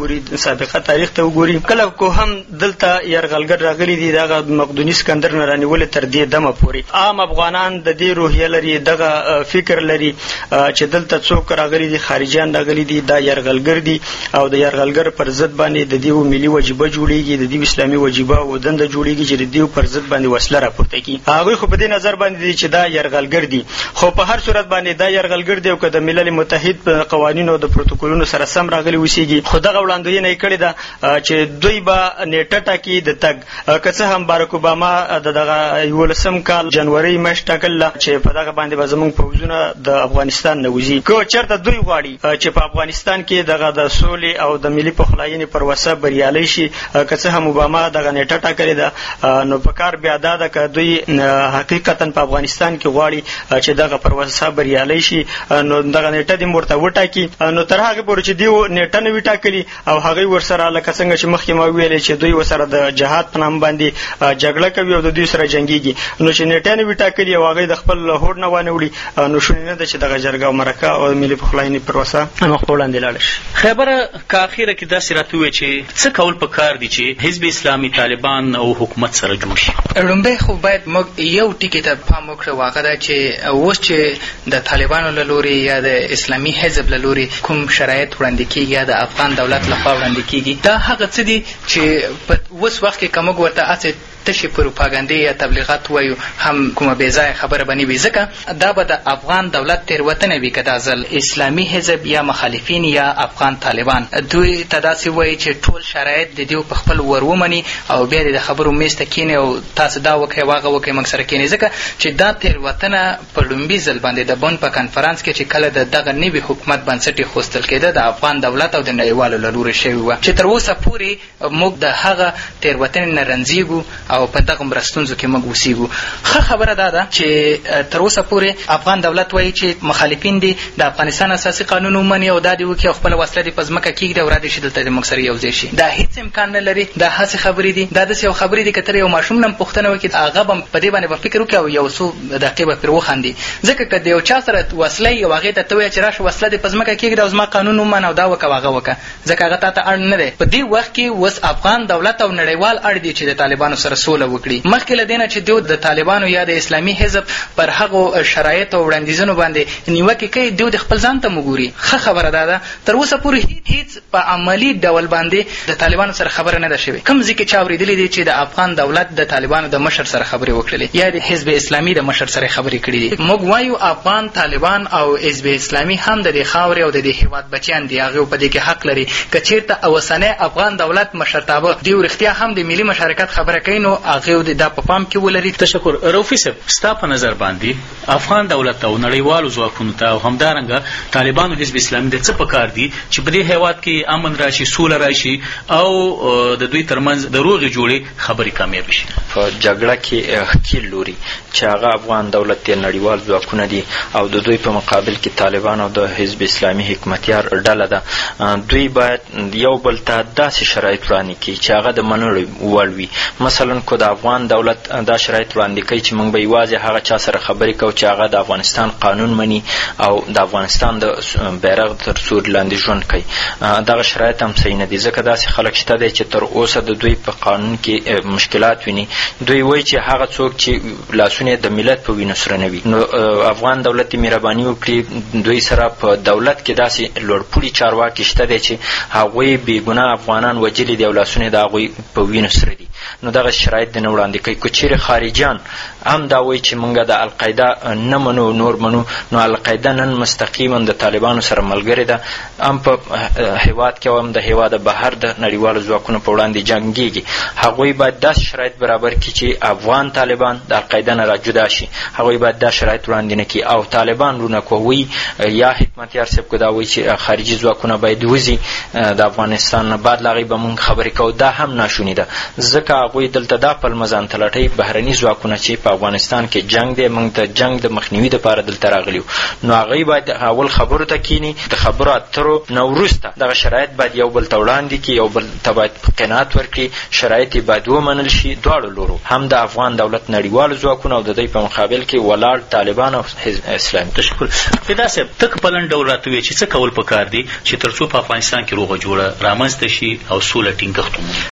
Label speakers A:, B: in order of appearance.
A: وګوري، سابقه تاریخ ته وګوري، کله کو هم دلته یرغلګر راغلي دي دغه مقدوني اسکندر نه رانیولې تر دې دمه پورې. عام افغانان د دې روحیه لري، دغه فکر لري چې دلته څوک راغلي دي، خارجیان راغلي دي، دا یرغلګر دي او د یرغلګر پر ضد باندې د دې ملي وجیبه جوړیږي، د دې اسلامي وجیبه او دنده جوړیږي چې د دې پر ضد باندې وسله راپورته کړي. هغوی خو په دې نظر باندې دي چې دا یرغلګر دي، خو په هر صورت باندې دا یرغلګر دی او که د ملل متحد په قوانینو او د پروتوکولونو سره سم راغلي اوسېږي. خو دغه وړاندوینه یې کړې ده چې دوی به نیټه ټاکي د تګ، که څه هم بارک اوباما د دغه 11 کال جنوري میاشت ټاکله چې په دغه باندې به زموږ پوځونه د افغانستان نه وځي. که چېرته دوی غواړي چې په افغانستان کې دغه د سولې او د ملي پخلاینې پروسه بریالی شي، که څه هم اوباما دغه نیټه ټاکلې ده، نو په کار بیا دا ده که دوی حقیقتا په افغانستان کې غواړي چې دغه پروسه بریالی شي، نو دغه نیټه دې ورته وټاکي. نو تر هغې پورې چې دوی نیټه نه وي ټاکلي او هغوی ورسره لکه څنګه چې مخکې ما وویلې چې دوی ورسره د جهاد په نام باندې جګړه کوي او د دوی سره جنګېږي، نو چې نیټه نه وي ټاکلي او هغوی د خپل هوډ نه وانه وړي، نو شونې نه ده چې دغه جرګه او مرکه او ملي پخلاینې پروسه مخ په وړاندې لاړه شي.
B: خبره که اخیره کې داسې راته ووایي چې څه کول پکار دي چې حزب اسلامي طالبان او حکومت سره جوړ شي؟
C: لومړی خو باید موږ یو ټکي ته پام وکړو، هغه دا چې اوس چې د طالبانو له لورې یا د اسلامي حزب له لورې کوم شرایط وړاندې کېږي یا د افغان دولت لخوا وړاندې کېږي، دا هغه څه دي چې په اوس وخت کې که موږ ورته هسې تشې پروپاګندې یا تبلیغات وایو هم کومه بېځایه خبره به نه وي، ځکه دا به د افغان دولت تېروتنه وي که دا ځل اسلامي حزب یا مخالفین یا افغان طالبان دوی ته داسې وایي چې ټول شرایط د دوی په خپل ور ومني او بیا د خبرو میز ته کښېني او تاسو دا وکړئ واغه وکړئ موږ سره کښېني، ځکه چې دا تېروتنه په لومبي ځل باندې د بن په کنفرانس کې چې کله د دغه نوي حکومت بنسټ ایښودل کېده د افغان دولت او د نړیوالو له لورې شوې وه، چې تر اوسه پورې موږ د هغه تېروتنې نه رنځېږو او په دغه مرستونزو کې موږ اوسېږو. ښه خبره دا ده چې تر اوسه پورې افغان دولت وایي چې مخالفین دي د افغانستان اساسي قانون ومني او دا دې وکړي او خپله وسله دې په ځمکه کېږدي او را دې شي دلته دې موږ سره یو ځای شي. دا هېڅ امکان نه لري، دا هسې خبرې دي، دا داسې یو خبرې دي که ته یو ماشوم نه پوښتنه وکړي هغه به په دې باندې به فکر وکړي او یو څو دقیقې به پرې وخاندي، ځکه که د یو چا سره وسله یې او هغې ته ته وایې چې راشه وسله دې په ځمکه کېږده او زما قانون ومنه او دا وکړه او هغه وکړه، ځکه هغه تا ته اړ نه دی. په دې وخت کې اوس افغان دولت او نړیوال اړ دي چې د طالبانو سره سوله وکړي. مخکې له دې نه چې دوی د طالبانو یا د اسلامي حزب پر هغو شرایطو او وړاندیزونو باندې نیوکې کوي، دوی د خپل ځان ته وګوري. ښه خبره دا ده تر اوسه پورې هېڅ په عملي ډول باندې د طالبانو سره خبره نه ده شوې. کوم ځای کې چا اورېدلی دی چې د افغان دولت د طالبانو د مشر سره خبرې وکړلې یا د حزب اسلامي د مشر سره خبرې کړې دي؟ موږ وایو افغان طالبان او حزب اسلامي هم د دې خاورې او د دې هېواد بچیان دي، هغوی په دې کې حق لري. که چېرته اوسنی افغان دولت مشرتابه دوی رښتیا هم د ملي مشارکت خبره کوي نو هغوی دا په پام کې ولري.
B: تشکر. روفي صاحب، ستا په نظر باندې افغان دولت او نړیوالو ځواکونو ته او همدارنګه طالبانو حزب اسلامي ته څه پکار دي چې په دې هېواد کې امن راشي، سوله راشي او د دوی ترمنځ د روغې جوړې خبرې کامیابې شي؟
D: په جګړه کې ښکیل لوري چې هغه افغان دولت دی، نړیوال ځواکونه دي او د دوی په مقابل کې طالبان او د حزب اسلامي حکمتیار ډله ده. دوی باید یو بل ته داسې شرایط وړاندې کړي چې هغه د منلو وړ وي. مثلا که د افغان دولت دا شرایط وړاندې کوي چې موږ به یوازې هغه چا سره خبرې کوو چې هغه د افغانستان قانون مني او د افغانستان د بیرغ تر سیوري لاندې ژوند کوي، دغه شرایط هم صحیح نه دي، ځکه داسې خلک شته دی چې تر اوسه د دوی په قانون کې مشکلات ویني. دوی وایي چې هغه څوک چې لاسونه د ملت په وینو سره نه وي، نو افغان دولت مهرباني وکړي دوی سره په دولت کې داسې لوړپوړي چارواکي شته دی چې هغوی بېګناه افغانان وجلي دي او لاسونه د هغوی په وینو سره دي، نو دغه شرایط دې نه وړاندې کوي. که چیرې خارجیان هم دا وایي چې موږ د القاعده نه منو نور منو، نو القاعده نن مستقیما د طالبانو سره ملګرې ده، هم په هېواد کې او هم د هېواده بهر د نړیوالو ځواکونو په وړاندې جنګېږي. هغوی باید داسې شرایط برابر کړي چې افغان طالبان د القاعده نه را جدا شي، هغوی باید دا شرایط وړاندې نه کړي او طالبان رونه کوي یا حکمتیار صاحب که دا وایي چې خارجي ځواکونه باید وځي د افغانستان نه، بعد له هغې به مونږ خبرې کوو، دا هم ناشونې ده، ځکه هغوی دلته دا پلمه ځان ته لټوي بهرني ځواکونه چې په افغانستان کې جنگ دی، موږ د جنگ د مخنیوي دپاره دلته راغلي نو هغوی باید اول خبرو ته کینی، د خبرو اترو نه وروسته دغه شرایط باید یو بل ته وړاندې کړي، یو بل ته باید قناعت ورکړي، شرایط یې باید ومنل شي دواړو لورو، هم د افغان دولت نړیوالو ځواکونه او د دوی په مقابل کې ولاړ طالبان او حزب اسلامي.
B: تشکر. فدا صاحب ته په لنډ ډول راته ووایې چې څه کول پکار دي چې تر څو په افغانستان کې روغه جوړه رامنځته شي او سوله ټینګښت ومومي؟